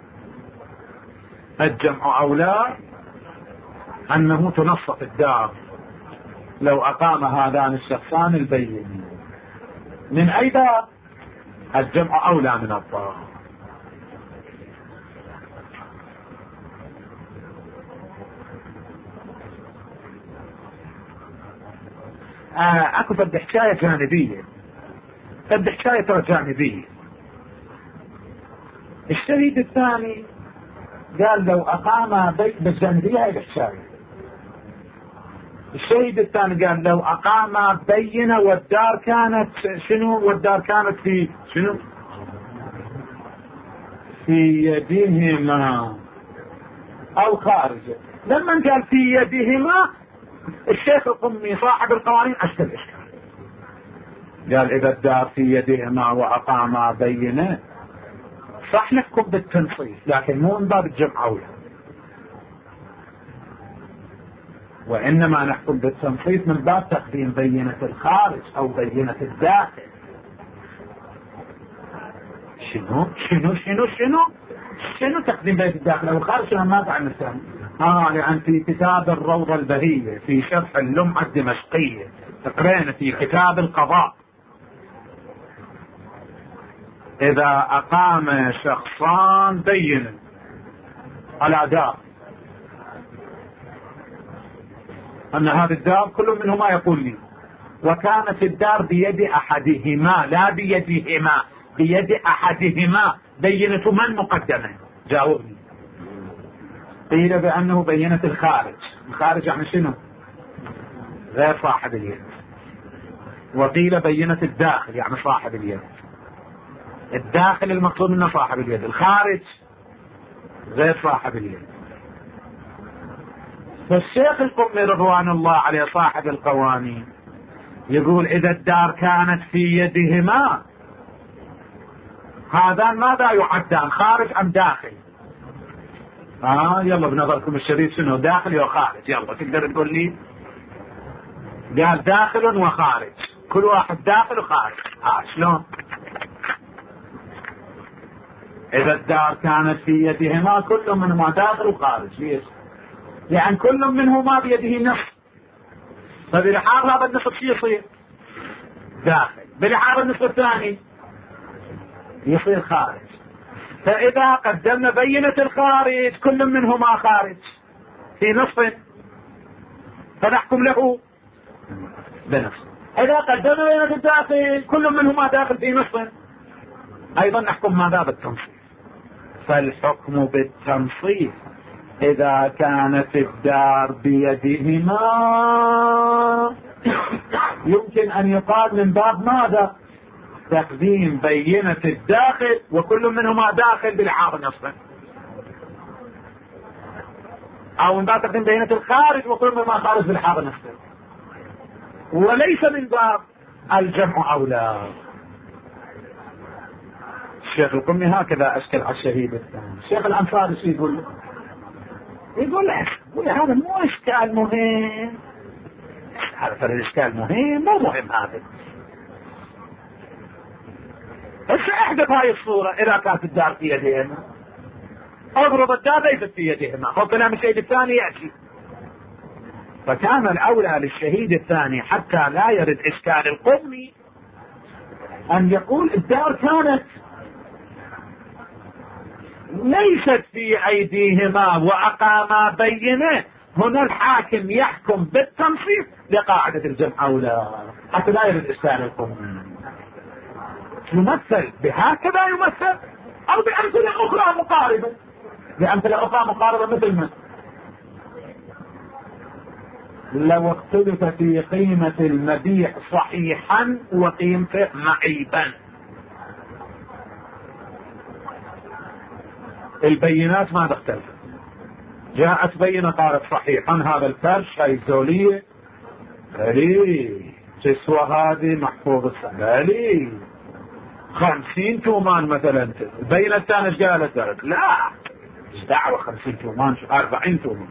الجمع أولى أنه تنصف الدار لو أقام هذان الشخصان البين. من أي دار؟ الجمع أولى من الدار. أكو فد حكاية جانبية، فد حكاية ترى جانبية. الشهيد الثاني قال لو أقام بيت بالجانبية هاي الحكاية. الشهيد الثاني قال لو أقام بينة والدار كانت شنو؟ والدار كانت في شنو؟ في يدهما أو خارجه. لما قال في يدهما الشيخ القمي صاحب القوانين أشكل الإشكال، قال إذا الدار في يدهما وأقام بينة صح نحكم بالتنصيص لكن مو من باب الجمع أولى، وإنما نحكم بالتنصيص من باب تقديم بينة الخارج أو بينة الداخل. شنو تقديم بينة الداخل أو الخارج؟ أنا ما فعل مثلا لأن في كتاب الروضة البهية في شرح اللمعة الدمشقية تقرأنا في كتاب القضاء إذا أقام شخصان بينا على دار أن هذه الدار كل منهما يقول لي وكانت الدار بيد أحدهما لا بيدهما، بيد أحدهما، بينة من مقدمة؟ جاوبني. قيل بأنه بينة الخارج. الخارج يعني شنو؟ غير صاحب اليد. وقيل بينة الداخل يعني صاحب اليد. الداخل المقصود منه صاحب اليد، الخارج غير صاحب اليد. فالشيخ القمي رضوان الله عليه صاحب القوانين يقول إذا الدار كانت في يدهما هذان ماذا يعدان، خارج أم داخل؟ يلا بنظركم الشديد شنو داخل وخارج؟ يلا تقدر تقول لي؟ قال داخل وخارج، كل واحد داخل وخارج. شلون؟ إذا الدار كانت في يدهما كل منهما داخل وخارج. ليش؟ لأن كل منهما بيده نصف، فبلحاظ هذا النصف شو يصير؟ داخل، بلحاظ النصف الثاني يصير خارج. فإذا قدمنا بينة الخارج كل منهما خارج في نصف فنحكم له بنصف. إذا قدمنا بينة الداخل كل منهما داخل في نصف أيضا نحكم ماذا؟ بالتنصيف. فالحكم بالتنصيف إذا كانت الدار بيدهما يمكن أن يقال من باب ماذا؟ تقديم بينة الداخل وكل منهما داخل بالعار نصفا، أو من باب تقديم بينة الخارج وكل منهما خارج بالعار نصفا، وليس من باب الجمع أولى. الشيخ القمي هكذا أشكل على الشهيد الثاني. الشيخ الأنصاري شو يقول له؟ يقول له هذا مو إشكال مهم، هذا الإشكال مهم مو مهم هذا. بس احدث هاي الصورة إذا كانت الدار في يديهما، اضرب الدار ليست في يديهما، هو كلام الشهيد الثاني يأتي. فكان الأولى للشهيد الثاني حتى لا يرد إشكال القمي أن يقول الدار كانت ليست في أيديهما وأقاما بينة، هنا الحاكم يحكم بالتنصيف لقاعدة الجمع أولى حتى لا يرد إشكال القمي. يمثل بهكذا يمثل أو بأمثلة أخرى مقاربة، بأمثلة أخرى مقاربة مثل ما لو اختلف في قيمة المبيع صحيحا وقيمته معيبا. البينات ما تختلف، جاءت بينة قالت صحيحا هذا الفرش هاي الزولية غالي تسوى هذه محفوظ السنة 50 تومان مثلا. البينة الثانية قالت لا دعوة 50 تومان 40 تومان.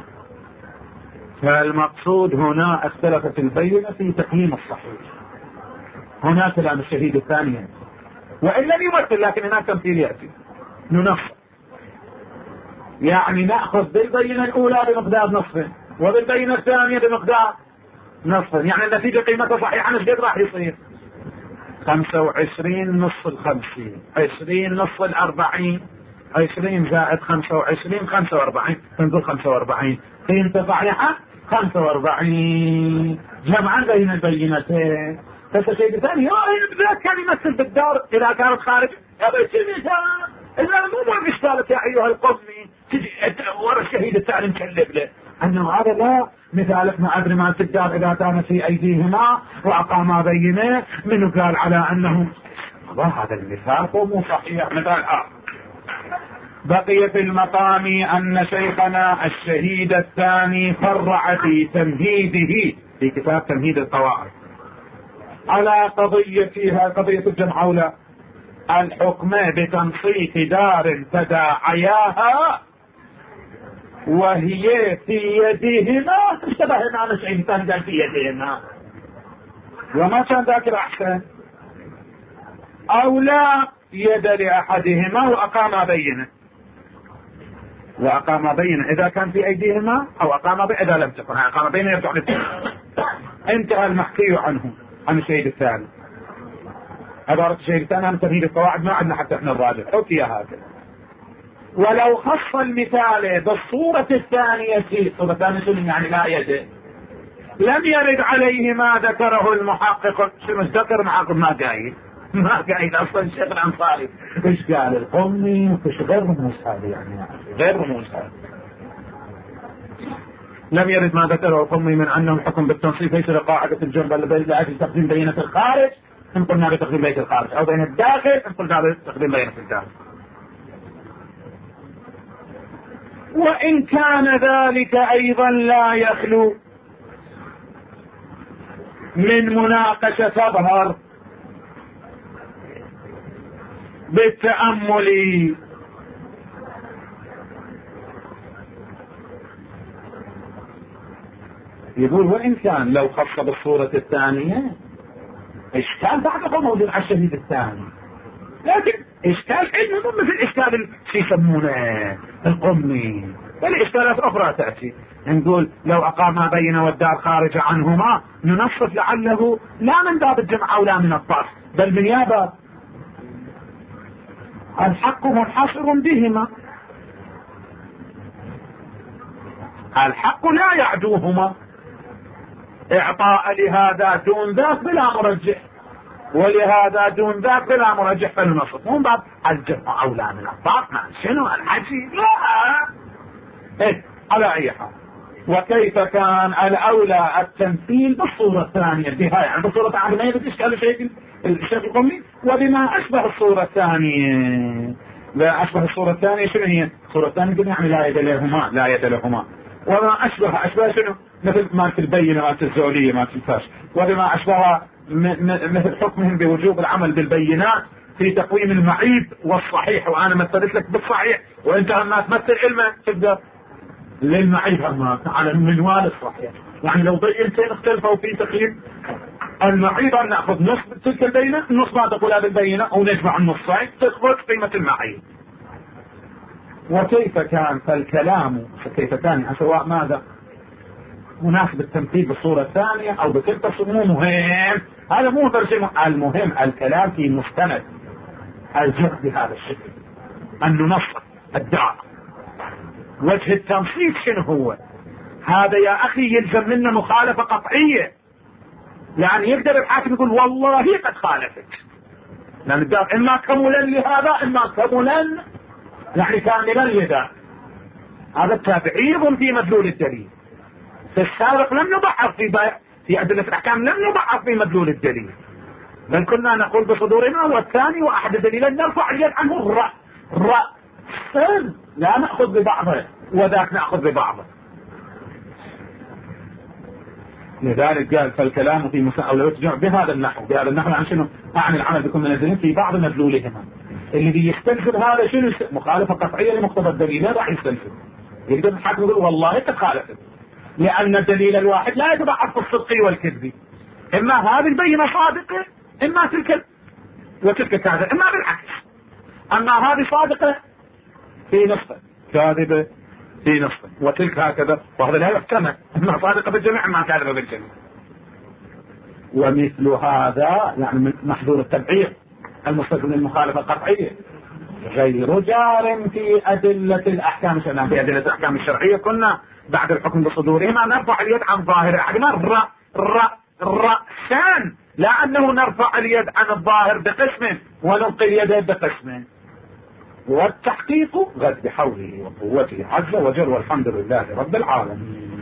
فالمقصود هنا اختلفت البينة في تقييم الصحيح. هنا كلام الشهيد الثاني وإن لم يمثل، لكن هناك تمثيل يأتي ننفذ، يعني نأخذ بالبينة الأولى بمقدار نصف وبالبينة الثانية بمقدار نصف، يعني النتيجة قيمتها صحيحة ايش قد راح يصير؟ 25 نصف 50، 20 نصف 40، 20 زائد 25 45، تنقول 45 قيمته صحيحة 45 جمعا بين البينتين. فالشيء الثاني إذا كان يمثل بالدار إذا كانت خارج هذا الشيء مثال إذا مو ما بيشتغلت يا أيها القومي تجي ورا الشهيد الثاني مكلب له أنه هذا لا مثالك ما أدري ما الدار إذا كان في أيديهما وأقاما بينه منه قال على أنه هذا المثال هو مو صحيح مثال آخر. بقي في المقام أن شيخنا الشهيد الثاني فرع في تمهيده في كتاب تمهيد القواعد على قضيتها قضية الجمع أولى الحكم بتنصيف دار تداعياها وهي في يديهما. اشتبهنا على شيء ثاني قال في يديهما وما كان ذاك الأحسن أو لا يد لأحدهما وأقام بينه. وأقام بينه إذا كان في أيديهما أو أقام بينه إذا لم تكن أقام بينه يرجع للثاني. انتهى المحكي عنه عن الشهيد الثاني. عبارة الشهيد الثاني عن تمهيد القواعد ما عندنا حتى احنا الراجع حكي هكذا. ولو خص المثال بالصورة الثانية صورة ثانية يعني لا يد لم يرد عليه ما ذكره المحقق. شنو ذكر محقق؟ ما قايل اصلا الشيخ الانصاري ايش قال القمي ايش غير رموز هذه يعني غير رموز هذه. لم يرد ما ذكره القمي من انه الحكم بالتنصيف ليس لقاعدة الجنب لاجل تقديم بينة الخارج ان قلنا بتقديم بينة الخارج او بين الداخل ان قلنا بتقديم بينة الداخل. وإن كان ذلك أيضا لا يخلو من مناقشة تظهر بالتأمل. يقول وإن كان لو خص بالصورة الثانية إشكال بعده موجود على الشهيد الثاني، لكن إشكال علمي مو مثل إشكال يسمونه القمي، بل إشكالات أخرى تأتي. نقول لو أقام بينه والدار خارج عنهما ننصف لعله لا من باب الجمع أو لا من الطرف بل من يابا الحق منحصر بهما، الحق لا يعدوهما، إعطاء لهذا دون ذاك بلا مرجح ولهذا دون ذاك بلا مرجح فلنصف، مو باب الجمع أو لا من الطرف. شنو الحكي؟ لا إيه على أي حال. وكيف كان الأولى التمثيل بالصورة الثانية بها، يعني بالصورة الثانية ما يجب إشكال الشيخ القمي وبما أشبه الصورة الثانية. لا أشبه الصورة الثانية شنو هي؟ الصورة الثانية يعني لا يد لهما، لا يد لهما. وما أشبه شنو؟ مثل ما في البينة ما في الزولية ما في الفاش. وبما أشبه مثل حكمهم بوجوب العمل بالبينات في تقويم المعيب والصحيح، وأنا مثلت لك بالصحيح وأنت ما تمثل علما تقدر للمعيب على المنوال الصحيح. يعني لو بينتين اختلفوا في تقييم المعيب نأخذ نصف تلك البينة، النصف ما تقول هذه البينة أو نجمع النصفين تثبت قيمة المعيب. وكيف كان فالكلام كيف كان سواء ماذا مناسب التمثيل بالصورة الثانية أو بتلك الصورة مو مهم، هذا مو ترجمة. المهم الكلام في مستند الجهد بهذا الشكل أن ننصف الدعاء. وجه التنصيف شنو هو؟ هذا يا أخي يلزم منا مخالفة قطعية، يعني يقدر الحاكم يقول والله قد خالفت، لأن الدار إما كملا لهذا إما كملا يعني كاملا لذا. هذا تبعيض في مدلول الدليل. في السابق لم نضعف في أدلة الأحكام لم نضعف في مدلول الدليل، بل كنا نقول بصدورنا والثاني وأحد الدليلين نرفع اليد عنه رأسا، لا نأخذ ببعضه وذاك نأخذ ببعضه. لذلك قال فالكلام في أو يتجمع بهذا النحو عن شنو؟ عن العمل بكم من الدليل في بعض مدلولهما. اللي يستنفذ هذا شنو؟ مخالفة قطعية لمقتضى الدليل، لا راح يستنفذ. يقدر الحاكم يقول والله قد خالفت، لأن الدليل الواحد لا يتضعف في الصدق والكذب، إما هذه البينة صادقة إما تلك وتلك كاذبة، إما بالعكس. أما هذه صادقة في نصفه كاذبة في نصفه وتلك هكذا، وهذا لا يحتمل، إما صادقة بالجميع إما كاذبة بالجميع. ومثل هذا يعني محذور التبعيض المستلزم المخالفة القطعية غير جار في أدلة الأحكام الشرعية. في أدلة الأحكام الشرعية كنا بعد الحكم بصدورهما نرفع اليد عن ظاهر أحكام رأسان، لا أنه نرفع اليد عن الظاهر بقسم ونلقي اليد بقسم. والتحقيق غد بحوله وقوته عز وجل، والحمد لله رب العالمين.